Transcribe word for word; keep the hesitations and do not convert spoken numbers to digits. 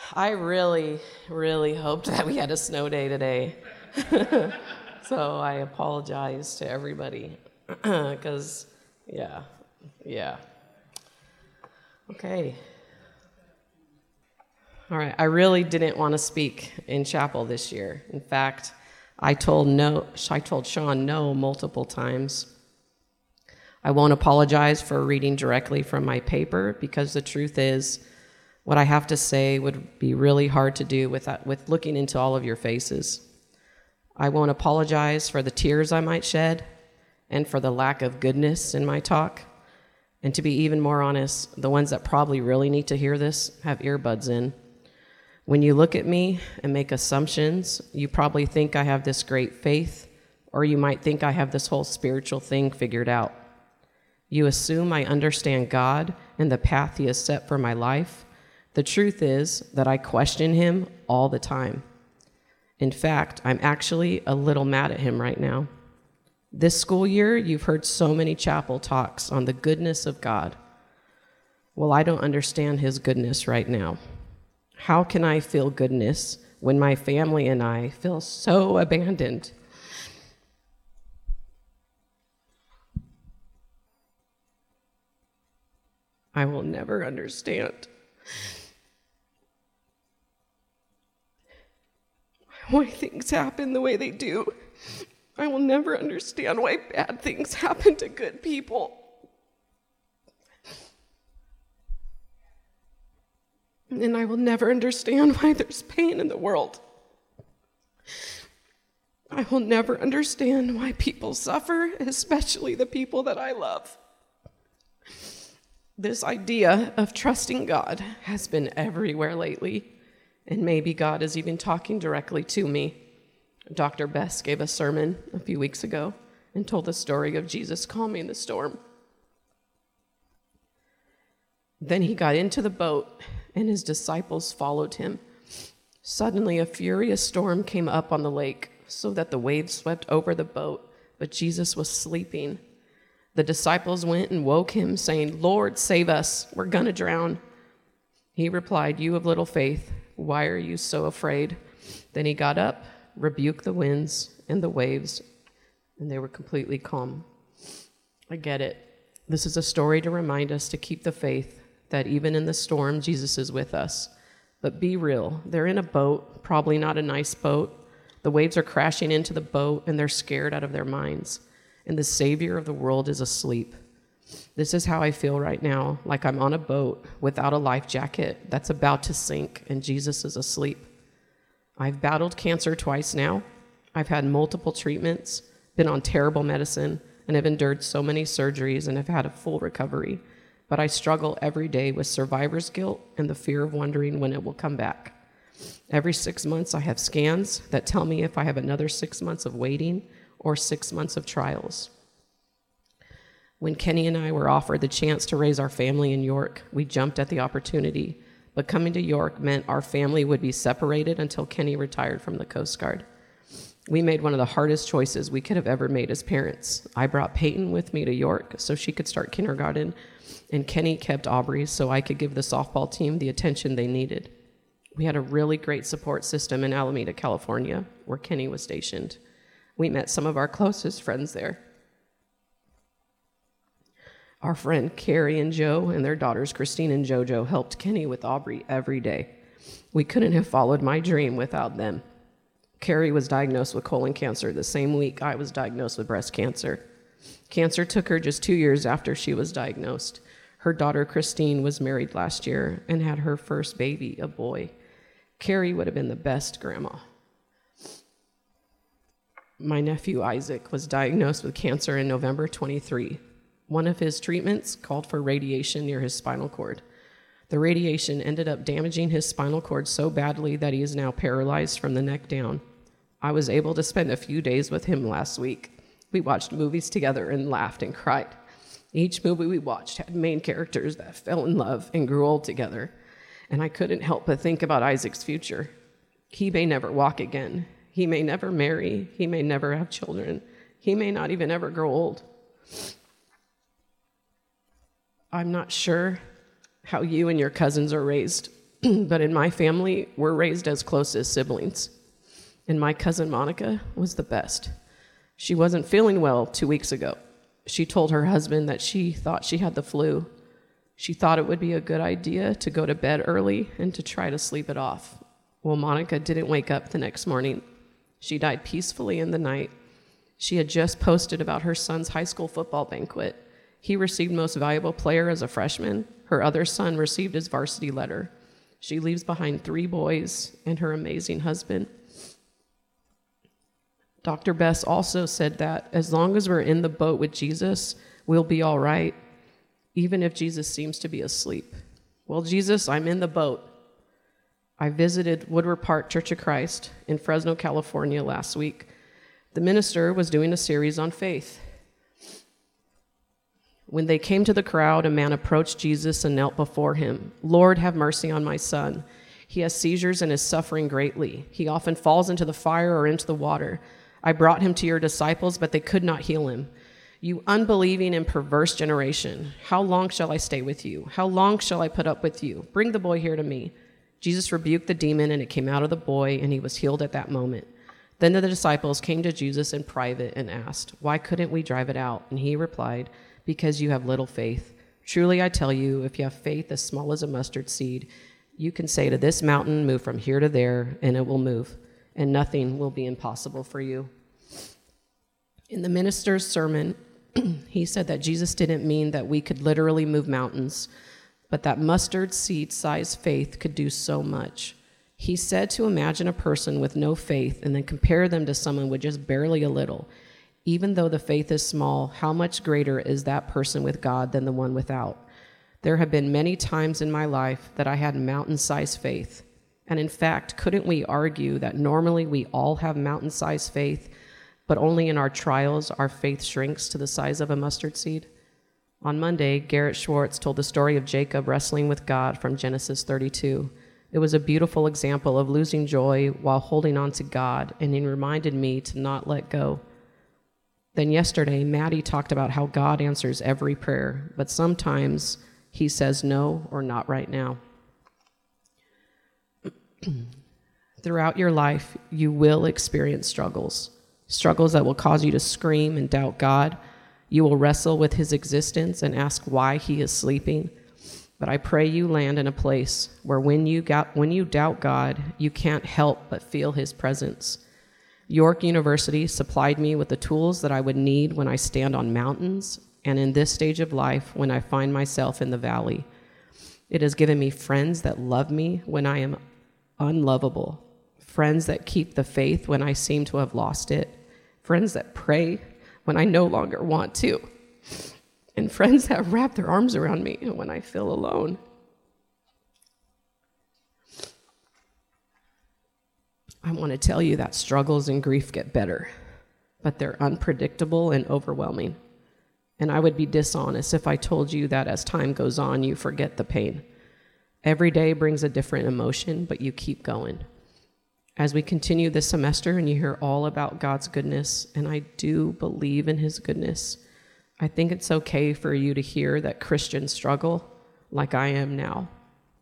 I really, really hoped that we had a snow day today. So I apologize to everybody. Because, yeah, yeah. Okay. All right. I really didn't want to speak in chapel this year. In fact, I told no. I told Sean no multiple times. I won't apologize for reading directly from my paper because the truth is, what I have to say would be really hard to do with that, with looking into all of your faces. I won't apologize for the tears I might shed and for the lack of goodness in my talk. And to be even more honest, the ones that probably really need to hear this have earbuds in. When you look at me and make assumptions, you probably think I have this great faith, or you might think I have this whole spiritual thing figured out. You assume I understand God and the path He has set for my life. The truth is that I question Him all the time. In fact, I'm actually a little mad at Him right now. This school year, you've heard so many chapel talks on the goodness of God. Well, I don't understand His goodness right now. How can I feel goodness when my family and I feel so abandoned? I will never understand why things happen the way they do. I will never understand why bad things happen to good people. And I will never understand why there's pain in the world. I will never understand why people suffer, especially the people that I love. This idea of trusting God has been everywhere lately, and maybe God is even talking directly to me. Doctor Bess gave a sermon a few weeks ago and told the story of Jesus calming the storm. Then he got into the boat, and his disciples followed him. Suddenly, a furious storm came up on the lake, so that the waves swept over the boat, but Jesus was sleeping. The disciples went and woke him, saying, "Lord, save us, we're going to drown." He replied, "You of little faith, why are you so afraid?" Then he got up, rebuked the winds and the waves, and they were completely calm. I get it. This is a story to remind us to keep the faith, that even in the storm, Jesus is with us. But be real. They're in a boat, probably not a nice boat. The waves are crashing into the boat, and they're scared out of their minds. And the Savior of the world is asleep. This is how I feel right now, like I'm on a boat without a life jacket that's about to sink, and Jesus is asleep. I've battled cancer twice now. I've had multiple treatments, been on terrible medicine, and have endured so many surgeries and have had a full recovery. But I struggle every day with survivor's guilt and the fear of wondering when it will come back. Every six months, I have scans that tell me if I have another six months of waiting or six months of trials. When Kenny and I were offered the chance to raise our family in York, we jumped at the opportunity. But coming to York meant our family would be separated until Kenny retired from the Coast Guard. We made one of the hardest choices we could have ever made as parents. I brought Peyton with me to York so she could start kindergarten, and Kenny kept Aubrey so I could give the softball team the attention they needed. We had a really great support system in Alameda, California, where Kenny was stationed. We met some of our closest friends there. Our friend Carrie and Joe and their daughters Christine and JoJo helped Kenny with Aubrey every day. We couldn't have followed my dream without them. Carrie was diagnosed with colon cancer the same week I was diagnosed with breast cancer. Cancer took her just two years after she was diagnosed. Her daughter Christine was married last year and had her first baby, a boy. Carrie would have been the best grandma. My nephew Isaac was diagnosed with cancer in November twenty-three. One of his treatments called for radiation near his spinal cord. The radiation ended up damaging his spinal cord so badly that he is now paralyzed from the neck down. I was able to spend a few days with him last week. We watched movies together and laughed and cried. Each movie we watched had main characters that fell in love and grew old together, and I couldn't help but think about Isaac's future. He may never walk again. He may never marry. He may never have children. He may not even ever grow old. I'm not sure how you and your cousins are raised, but in my family, we're raised as close as siblings. And my cousin Monica was the best. She wasn't feeling well two weeks ago. She told her husband that she thought she had the flu. She thought it would be a good idea to go to bed early and to try to sleep it off. Well, Monica didn't wake up the next morning. She died peacefully in the night. She had just posted about her son's high school football banquet. He received Most Valuable Player as a freshman. Her other son received his varsity letter. She leaves behind three boys and her amazing husband. Doctor Bess also said that as long as we're in the boat with Jesus, we'll be all right, even if Jesus seems to be asleep. Well, Jesus, I'm in the boat. I visited Woodward Park Church of Christ in Fresno, California last week. The minister was doing a series on faith. When they came to the crowd, a man approached Jesus and knelt before him. Lord, have mercy on my son. He has seizures and is suffering greatly. He often falls into the fire or into the water. I brought him to your disciples, but they could not heal him. You unbelieving and perverse generation, how long shall I stay with you? How long shall I put up with you? Bring the boy here to me. Jesus rebuked the demon, and it came out of the boy, and he was healed at that moment. Then the disciples came to Jesus in private and asked, why couldn't we drive it out? And he replied, because you have little faith. Truly I tell you, if you have faith as small as a mustard seed, you can say to this mountain, move from here to there, and it will move, and nothing will be impossible for you. In the minister's sermon, he said that Jesus didn't mean that we could literally move mountains, but that mustard seed-sized faith could do so much. He said to imagine a person with no faith and then compare them to someone with just barely a little. Even though the faith is small, how much greater is that person with God than the one without? There have been many times in my life that I had mountain-sized faith. And in fact, couldn't we argue that normally we all have mountain-sized faith, but only in our trials our faith shrinks to the size of a mustard seed? On Monday, Garrett Schwartz told the story of Jacob wrestling with God from Genesis thirty-two. It was a beautiful example of losing joy while holding on to God, and it reminded me to not let go. Then yesterday, Maddie talked about how God answers every prayer, but sometimes he says no or not right now. Throughout your life, you will experience struggles, struggles that will cause you to scream and doubt God. You will wrestle with his existence and ask why he is sleeping. But I pray you land in a place where when you got, when you doubt God, you can't help but feel his presence. York University supplied me with the tools that I would need when I stand on mountains and in this stage of life when I find myself in the valley. It has given me friends that love me when I am unlovable, friends that keep the faith when I seem to have lost it, friends that pray when I no longer want to, and friends that wrap their arms around me when I feel alone. I want to tell you that struggles and grief get better, but they're unpredictable and overwhelming. And I would be dishonest if I told you that as time goes on, you forget the pain. Every day brings a different emotion, but you keep going. As we continue this semester and you hear all about God's goodness, and I do believe in his goodness, I think it's okay for you to hear that Christians struggle like I am now.